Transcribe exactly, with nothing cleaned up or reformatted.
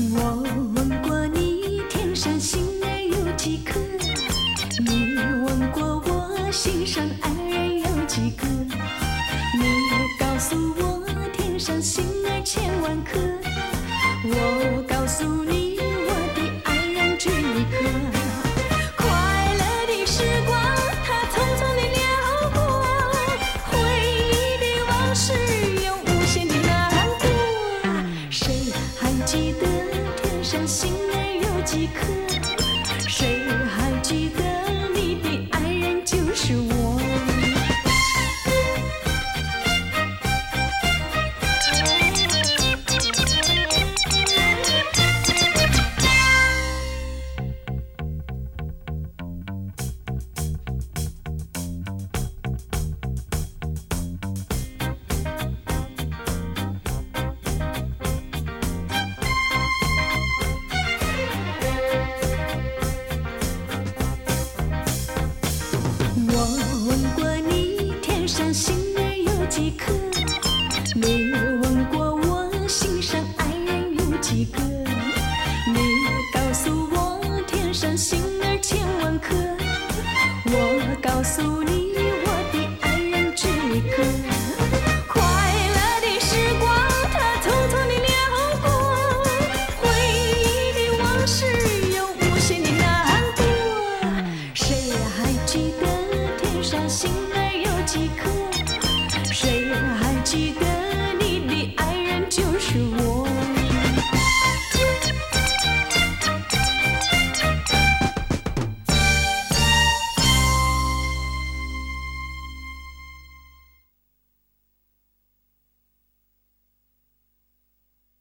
我问过你，天上星儿有几颗？你问过我，心上爱人有几个？你告诉我，天上星儿千万颗。我告诉你，我的爱人只一颗。快乐的时光，它匆匆地流过，回忆的往事有无限的难过。谁还记得天上星儿有几颗？谁还记得你的爱人就是我？我问过你，天上星儿有几颗？你问过我，心上爱人有几个？你告诉我，天上星儿千万颗。我告诉你，我的爱人只一颗。快乐的时光，它匆匆地流过，回忆的往事有无限的难过。谁还记得天上星儿有几颗？谁还记得